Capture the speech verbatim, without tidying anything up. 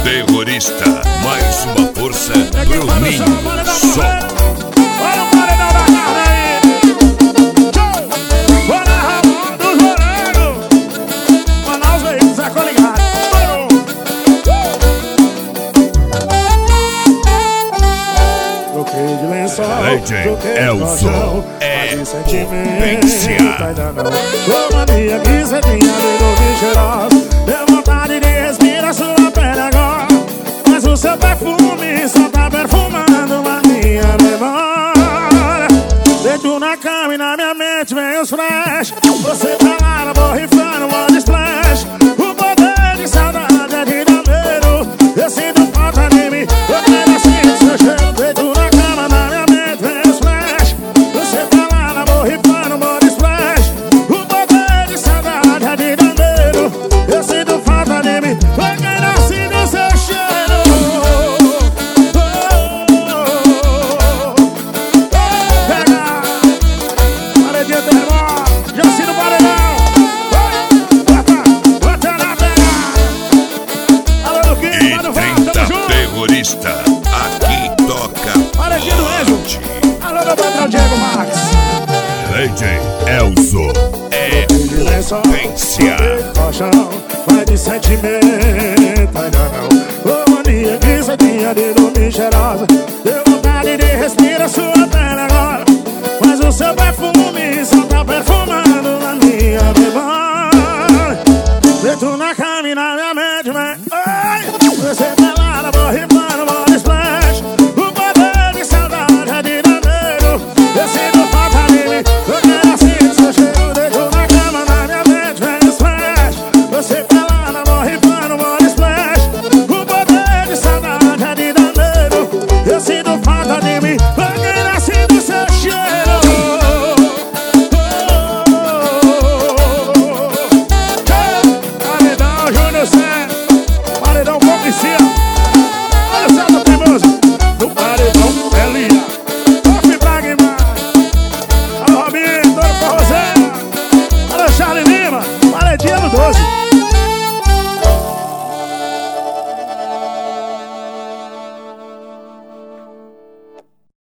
terrorista, mais uma força pro ninho só. Olha o paredão da carne aí. Bora, Ramon dos Morangos. Manaus veio, Zé Coligado. Troquei de lençol, Legend Elzo é potência. Ô mania que cê tinha de cheirosa, deu vontade de respirar sua pele agora. Mas o seu perfume só tá perfumando a minha memória. Deito na cama e na minha mente vem os flash. Você tá lá na borrifando, body splash. O poder de saudade é de dar medo. Eu sinto falta de mim, eu quero assim seu cheiro. Deito na cama, na minha mente vem os flash. Você tá lá na borrifando, body splash. O poder de saudade é de dar medo. Eu sinto falta de mim, eu quero assim seu cheiro. Terrorista, aqui toca Paredinha do Enzo. Alô, meu patrão Diego Max. Legend Elzo é potência. Vai de sentimento, ainda não. Ô mania que cê tinha de dormir cheirosa, deu vontade de respirar sua pele agora. Mas o seu perfume só tá perfumando na minha memória. Deito na cama e na minha mente, vem. Ai, você tá lá na borrifando, body splash. O poder de saudade é de dar medo. Eu sinto falta de mim, eu quero assim seu cheiro. Deito na cama, na minha mente, vem os flash. Você tá lá na borrifando, body splash. O poder de saudade é de dar medo. Eu sinto falta de mim, eu quero assim seu cheiro. Paredão Júnior Cé, paredão Policia.